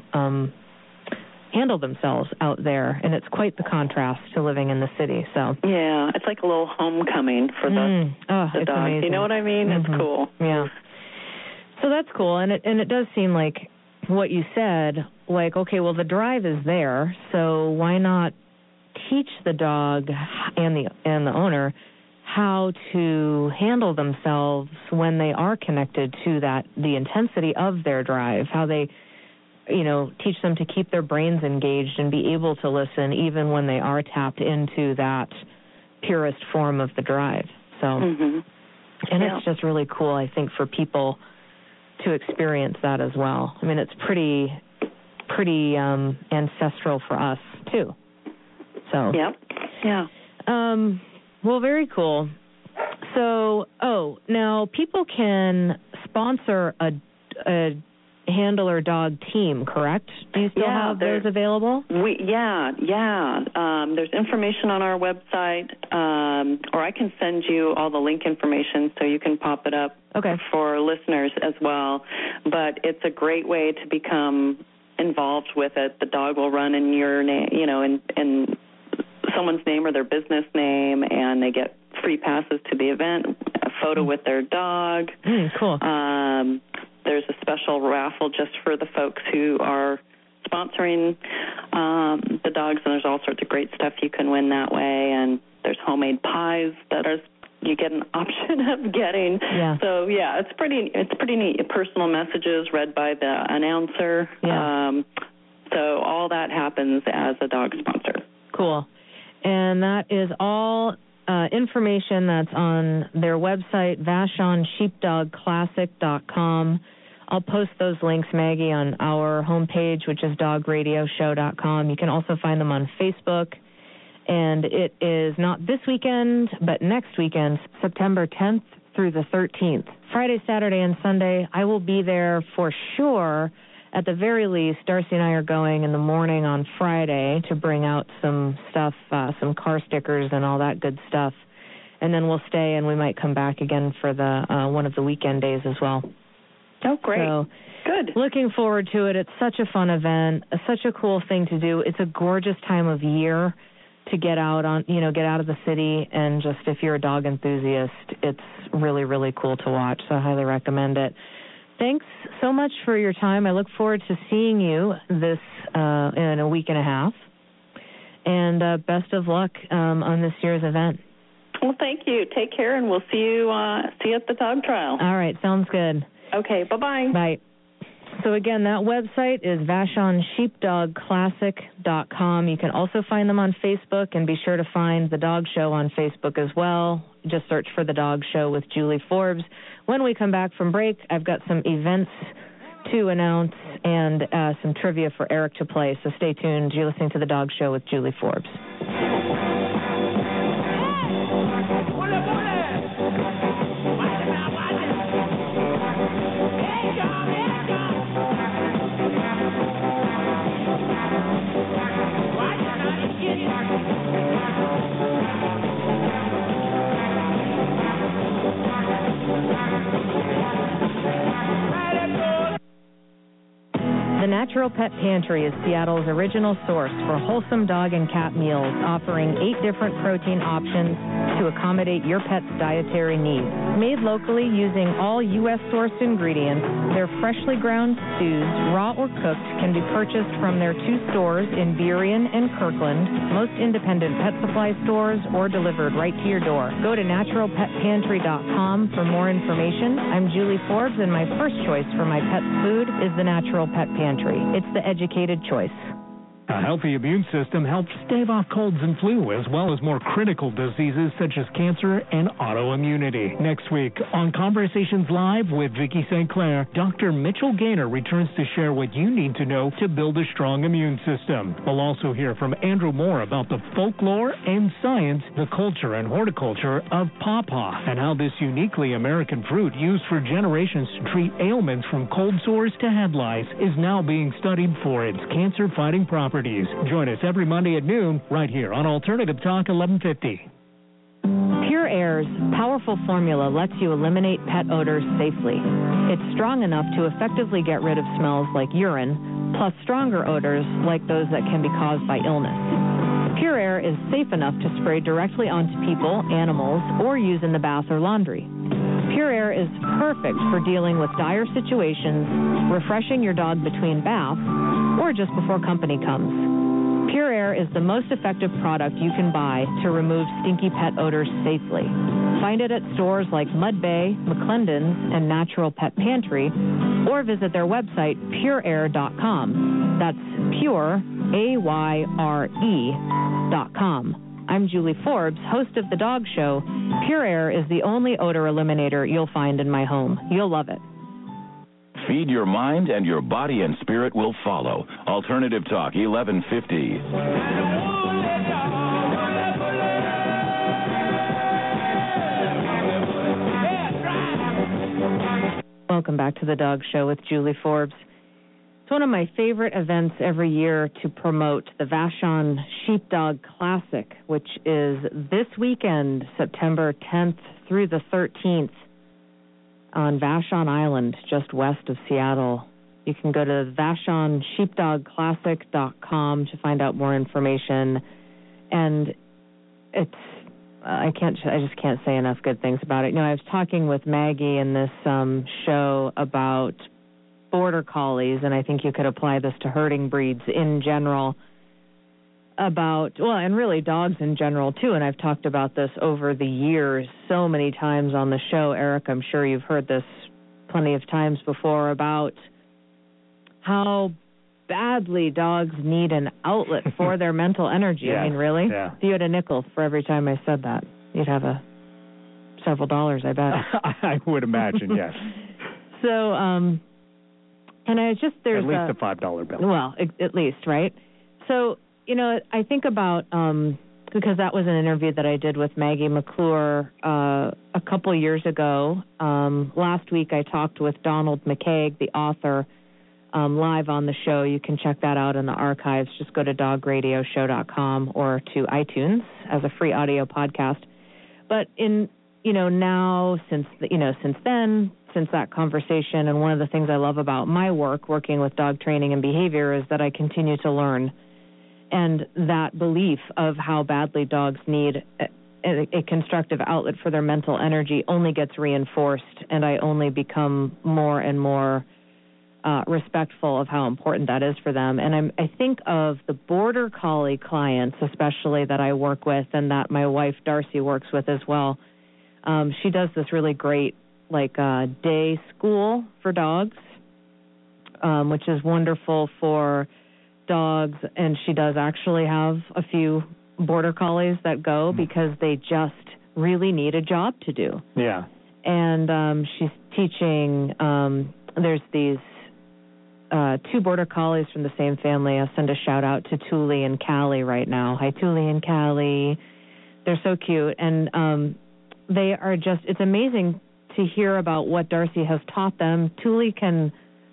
handle themselves out there, and it's quite the contrast to living in the city. So yeah, it's like a little homecoming for the dogs. Amazing. You know what I mean? It's cool. Yeah. So that's cool, and it does seem like what you said. Like, okay, well, the drive is there, so why not teach the dog and the owner how to handle themselves when they are connected to the intensity of their drive, how they, teach them to keep their brains engaged and be able to listen even when they are tapped into that purest form of the drive. So, and it's just really cool, I think, for people to experience that as well. I mean, it's pretty ancestral for us, too. So. Yep. Yeah. Well, very cool. So, now people can sponsor a handler dog team, correct? Do you still have those available? There's information on our website, or I can send you all the link information so you can pop it up for listeners as well. But it's a great way to become involved with it. The dog will run in your name, in someone's name or their business name, and they get free passes to the event, a photo with their dog. Cool. There's a special raffle just for the folks who are sponsoring the dogs, and there's all sorts of great stuff you can win that way. And there's homemade pies you get an option of getting. Yeah. So it's pretty neat. Personal messages read by the announcer. Yeah. So all that happens as a dog sponsor. Cool. And that is all information that's on their website, VashonSheepdogClassic.com. I'll post those links, Maggie, on our homepage, which is dogradioshow.com. You can also find them on Facebook. And it is not this weekend, but next weekend, September 10th through the 13th. Friday, Saturday, and Sunday, I will be there for sure. At the very least, Darcy and I are going in the morning on Friday to bring out some stuff, some car stickers and all that good stuff. And then we'll stay, and we might come back again for the one of the weekend days as well. Oh, great. So, good. Looking forward to it. It's such a fun event, such a cool thing to do. It's a gorgeous time of year to get out of the city, and just if you're a dog enthusiast, it's really, really cool to watch. So I highly recommend it. Thanks so much for your time. I look forward to seeing you this in a week and a half. And best of luck on this year's event. Well, thank you. Take care, and we'll see you at the dog trial. All right, sounds good. Okay, bye-bye. Bye. So, again, that website is VashonSheepdogClassic.com. You can also find them on Facebook, and be sure to find The Dog Show on Facebook as well. Just search for The Dog Show with Julie Forbes. When we come back from break, I've got some events to announce and some trivia for Eric to play. So stay tuned. You're listening to The Dog Show with Julie Forbes. The Natural Pet Pantry is Seattle's original source for wholesome dog and cat meals, offering 8 different protein options to accommodate your pet's dietary needs. Made locally using all U.S.-sourced ingredients, their freshly ground stews, raw or cooked, can be purchased from their 2 stores in Burien and Kirkland, most independent pet supply stores, or delivered right to your door. Go to naturalpetpantry.com for more information. I'm Julie Forbes, and my first choice for my pet's food is the Natural Pet Pantry. It's the educated choice. A healthy immune system helps stave off colds and flu, as well as more critical diseases such as cancer and autoimmunity. Next week on Conversations Live with Vicki St. Clair, Dr. Mitchell Gaynor returns to share what you need to know to build a strong immune system. We'll also hear from Andrew Moore about the folklore and science, the culture and horticulture of pawpaw, and how this uniquely American fruit used for generations to treat ailments from cold sores to head lice is now being studied for its cancer-fighting properties. Join us every Monday at noon right here on Alternative Talk 1150. Pure Air's powerful formula lets you eliminate pet odors safely. It's strong enough to effectively get rid of smells like urine, plus stronger odors like those that can be caused by illness. Pure Air is safe enough to spray directly onto people, animals, or use in the bath or laundry. Pure Air is perfect for dealing with dire situations, refreshing your dog between baths, or just before company comes. Pure Air is the most effective product you can buy to remove stinky pet odors safely. Find it at stores like Mud Bay, McClendon's, and Natural Pet Pantry, or visit their website, pureair.com. That's pure, AYRE.com. I'm Julie Forbes, host of The Dog Show. Pure Air is the only odor eliminator you'll find in my home. You'll love it. Feed your mind and your body and spirit will follow. Alternative Talk 1150. Welcome back to The Dog Show with Julie Forbes. It's one of my favorite events every year to promote the Vashon Sheepdog Classic, which is this weekend, September 10th through the 13th on Vashon Island, just west of Seattle. You can go to VashonSheepdogClassic.com to find out more information. And it's I just can't say enough good things about it. You know, I was talking with Maggie in this show about border collies, and I think you could apply this to herding breeds in general, and really dogs in general too, and I've talked about this over the years so many times on the show. Eric, I'm sure you've heard this plenty of times before about how badly dogs need an outlet for their mental energy. Yeah. I mean, really? Yeah. If you had a nickel for every time I said that, you'd have several dollars, I bet. I would imagine, yes. So, and there's at least a $5 bill. Well, at least, right? So, you know, I think about, because that was an interview that I did with Maggie McClure a couple years ago. Last week I talked with Donald McCaig, the author, live on the show. You can check that out in the archives. Just go to dogradioshow.com or to iTunes as a free audio podcast. But now since that conversation, and one of the things I love about my work, working with dog training and behavior, is that I continue to learn. And that belief of how badly dogs need a constructive outlet for their mental energy only gets reinforced, and I only become more and more respectful of how important that is for them. And I think of the border collie clients, especially that I work with and that my wife Darcy works with as well. She does this really great day school for dogs, which is wonderful for dogs, and she does actually have a few border collies that go because they just really need a job to do. Yeah. And she's teaching, there's these two border collies from the same family. I'll send a shout out to Thule and Callie right now. Hi, Thule and Callie. They're so cute. And they are just, it's amazing to hear about what Darcy has taught them. Thule can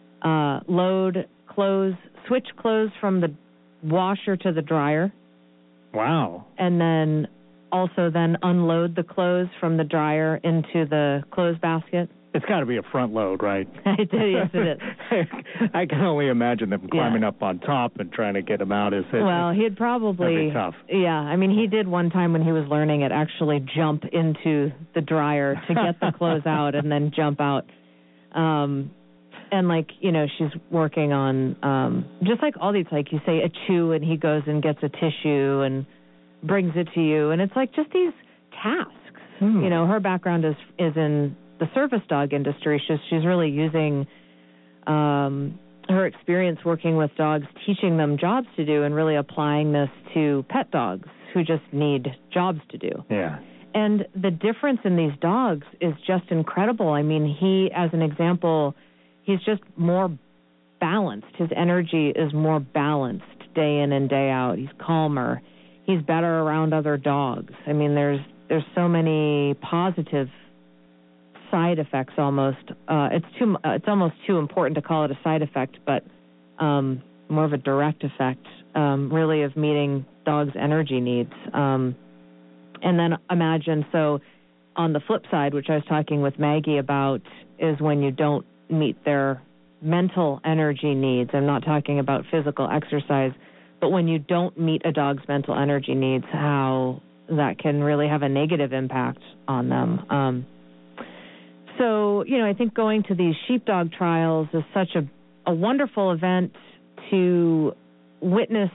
load clothes, switch clothes from the washer to the dryer. Wow. And then also unload the clothes from the dryer into the clothes basket. It's got to be a front load, right? Yes, it is. I can only imagine them climbing up on top and trying to get them out. He'd probably... That'd be tough. Yeah, I mean, he did one time when he was learning it, actually jump into the dryer to get the clothes out and then jump out. And, she's working on, just like all these, like you say, a chew, and he goes and gets a tissue and brings it to you. And it's like just these tasks. You know, her background is in the service dog industry. She's really using her experience working with dogs, teaching them jobs to do, and really applying this to pet dogs who just need jobs to do. Yeah. And the difference in these dogs is just incredible. I mean, he, as an example, he's just more balanced. His energy is more balanced day in and day out. He's calmer. He's better around other dogs. I mean, there's so many positive side effects almost. It's almost too important to call it a side effect, but more of a direct effect, really, of meeting dogs' energy needs. And then imagine, so on the flip side, which I was talking with Maggie about, is when you don't meet their mental energy needs. I'm not talking about physical exercise, but when you don't meet a dog's mental energy needs, how that can really have a negative impact on them. So, I think going to these sheepdog trials is such a wonderful event to witness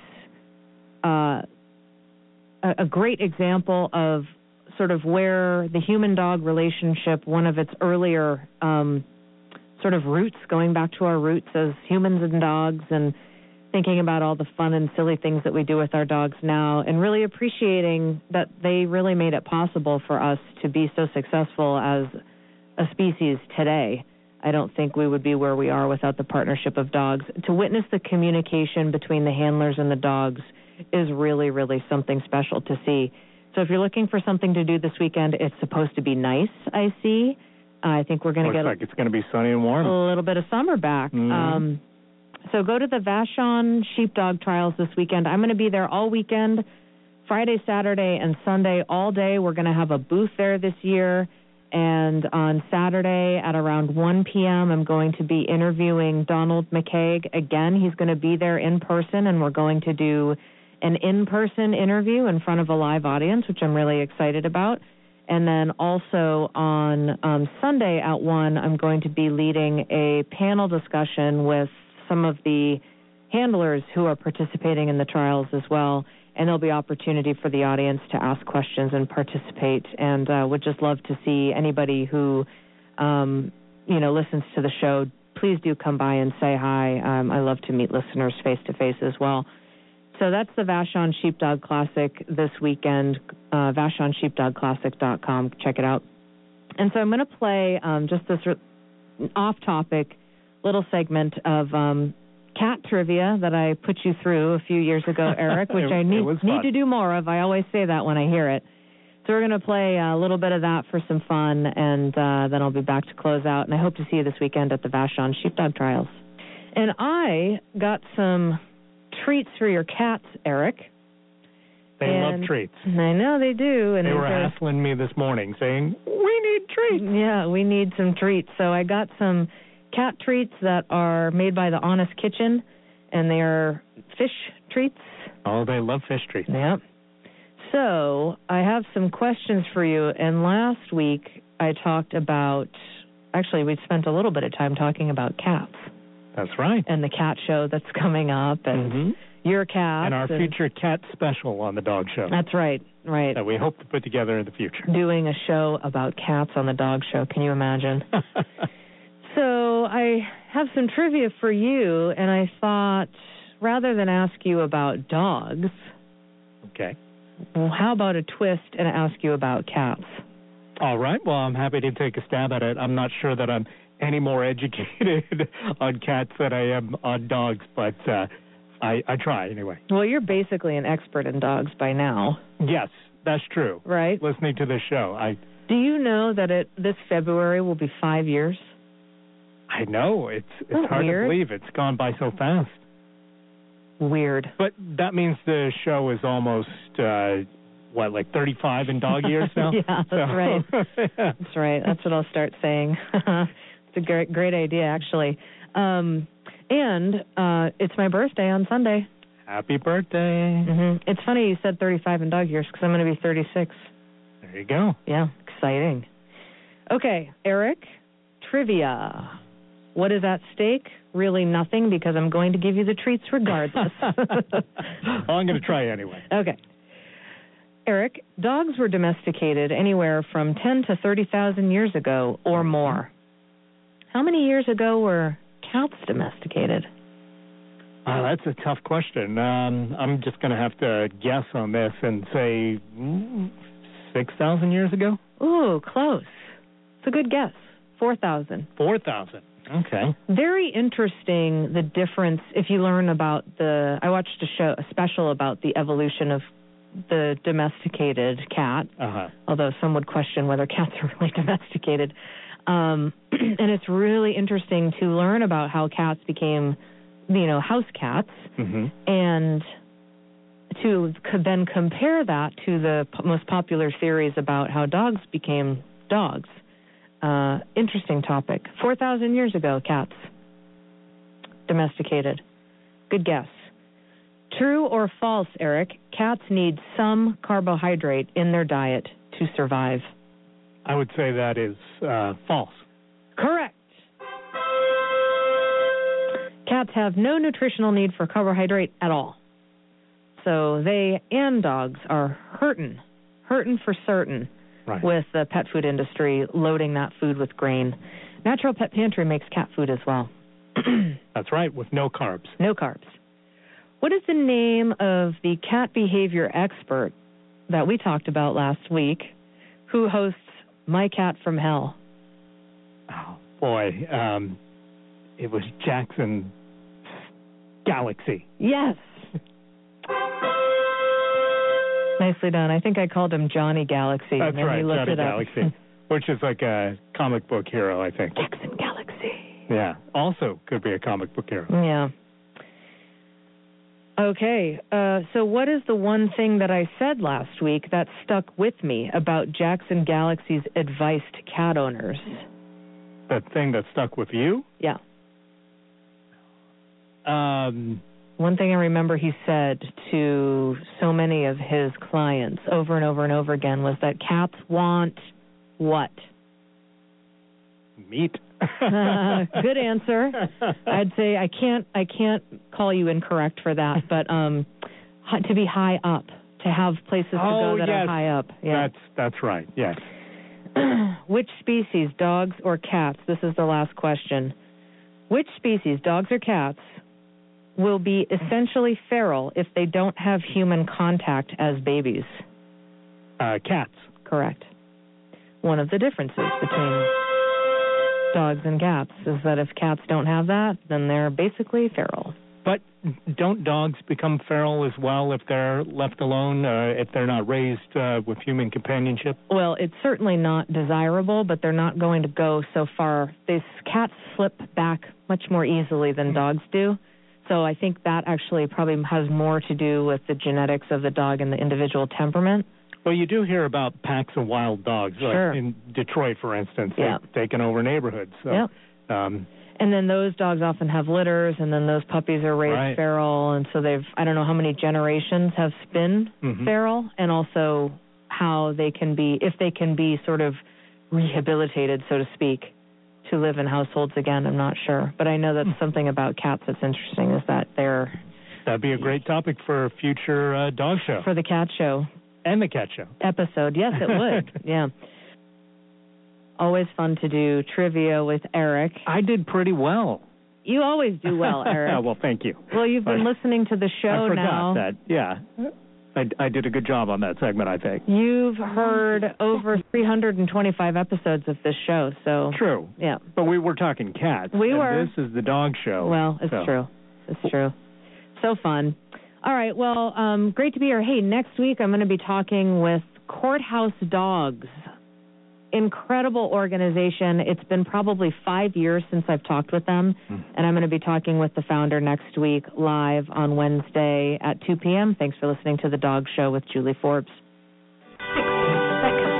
a great example of sort of where the human-dog relationship, one of its earlier sort of roots, going back to our roots as humans and dogs, and thinking about all the fun and silly things that we do with our dogs now, and really appreciating that they really made it possible for us to be so successful as a species today. I don't think we would be where we are without the partnership of dogs. To witness the communication between the handlers and the dogs is really, really something special to see. So if you're looking for something to do this weekend, it's supposed to be nice, I see. I think we're going to get... Looks like it's going to be sunny and warm. A little bit of summer back. Mm-hmm. So go to the Vashon Sheepdog Trials this weekend. I'm going to be there all weekend, Friday, Saturday, and Sunday all day. We're going to have a booth there this year. And on Saturday at around 1 p.m., I'm going to be interviewing Donald McCaig. Again, he's going to be there in person, and we're going to do an in-person interview in front of a live audience, which I'm really excited about. And then also on Sunday at 1, I'm going to be leading a panel discussion with some of the handlers who are participating in the trials as well. And there'll be opportunity for the audience to ask questions and participate. And would just love to see anybody who, listens to the show. Please do come by and say hi. I love to meet listeners face-to-face as well. So that's the Vashon Sheepdog Classic this weekend, VashonSheepdogClassic.com. Check it out. And so I'm going to play just this off-topic little segment of cat trivia that I put you through a few years ago, Eric, which I need to do more of. I always say that when I hear it. So we're going to play a little bit of that for some fun, and then I'll be back to close out. And I hope to see you this weekend at the Vashon Sheepdog Trials. And I got some treats for your cats, Eric. They love treats. I know they do. And they were hassling me this morning saying, we need treats. Yeah, we need some treats. So I got some cat treats that are made by the Honest Kitchen, and they are fish treats. Oh, they love fish treats. Yeah. So I have some questions for you. And last week I talked about, actually we spent a little bit of time talking about cats. That's right. And the cat show that's coming up, and your cat. And our future cat special on the dog show. That's right, right. That we hope to put together in the future. Doing a show about cats on the dog show. Can you imagine? So I have some trivia for you, and I thought rather than ask you about dogs, okay, well, how about a twist and ask you about cats? All right. Well, I'm happy to take a stab at it. I'm not sure that I'm any more educated on cats than I am on dogs, but I try anyway. Well, you're basically an expert in dogs by now. Yes, that's true. Right? Listening to this show. Do you know that this February will be 5 years? I know. It's hard to believe it's gone by so fast. Weird. But that means the show is almost, 35 in dog years now? Yeah, that's right. That's right. That's what I'll start saying. It's a great idea, actually. And it's my birthday on Sunday. Happy birthday. Mm-hmm. It's funny you said 35 in dog years because I'm going to be 36. There you go. Yeah, exciting. Okay, Eric, trivia. What is at stake? Really nothing, because I'm going to give you the treats regardless. Well, I'm going to try anyway. Okay. Eric, dogs were domesticated anywhere from 10 to 30,000 years ago or more. How many years ago were cats domesticated? That's a tough question. I'm just going to have to guess on this and say 6,000 years ago? Ooh, close. It's a good guess. 4,000. 4,000. Okay. Very interesting, the difference, if you learn about I watched a special about the evolution of the domesticated cat, although some would question whether cats are really domesticated. And it's really interesting to learn about how cats became, house cats, and to then compare that to the most popular theories about how dogs became dogs. Interesting topic. 4,000 years ago, cats domesticated. Good guess. True or false, Eric? Cats need some carbohydrate in their diet to survive. I would say that is false. Correct. Cats have no nutritional need for carbohydrate at all. So they and dogs are hurting for certain. Right. With the pet food industry loading that food with grain. Natural Pet Pantry makes cat food as well. That's right, with no carbs. No carbs. What is the name of the cat behavior expert that we talked about last week who hosts My Cat from Hell? Oh, boy. It was Jackson Galaxy. Yes. Nicely done. I think I called him Johnny Galaxy. That's right, Johnny Galaxy, which is like a comic book hero, I think. Jackson Galaxy. Yeah, also could be a comic book hero. Yeah. Okay, so what is the one thing that I said last week that stuck with me about Jackson Galaxy's advice to cat owners? That thing that stuck with you? Yeah. One thing I remember he said to so many of his clients over and over and over again was that cats want what? Meat. Good answer. I'd say I can't call you incorrect for that, but to be high up, to have places to go that are high up. Yeah. That's right. Yes. Which species, dogs or cats? This is the last question. Which species, dogs or cats, will be essentially feral if they don't have human contact as babies? Cats. Correct. One of the differences between dogs and cats is that if cats don't have that, then they're basically feral. But don't dogs become feral as well if they're left alone, if they're not raised with human companionship? Well, it's certainly not desirable, but they're not going to go so far. These cats slip back much more easily than dogs do. So I think that actually probably has more to do with the genetics of the dog and the individual temperament. Well, you do hear about packs of wild dogs, sure. Like in Detroit, for instance, Yep. taking over neighborhoods. So, yep. And then those dogs often have litters, and then those puppies are raised feral, and so I don't know how many generations have been feral, and also how they can be, if they can be sort of rehabilitated, so to speak, to live in households again. I'm not sure. But I know that's something about cats that's interesting, is that that'd be a great topic for a future dog show. For the cat show. And the cat show. Episode. Yes, it would. Yeah. Always fun to do trivia with Eric. I did pretty well. You always do well, Eric. Well, thank you. Well, you've been listening to the show now. I forgot that. Yeah. I did a good job on that segment, I think. You've heard over 325 episodes of this show, so... True. Yeah. But we were talking cats. We were. This is the dog show. Well, it's true. It's true. So fun. All right, well, great to be here. Hey, next week I'm going to be talking with Courthouse Dogs. Incredible organization. It's been probably 5 years since I've talked with them, and I'm going to be talking with the founder next week live on Wednesday at 2 p.m. Thanks for listening to The Dog Show with Julie Forbes. 60 seconds.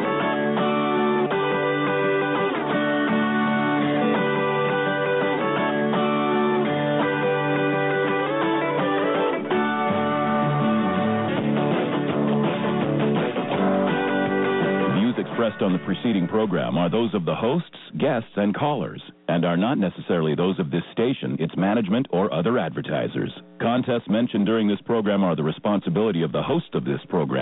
Expressed on the preceding program are those of the hosts, guests, and callers, and are not necessarily those of this station, its management, or other advertisers. Contests mentioned during this program are the responsibility of the host of this program.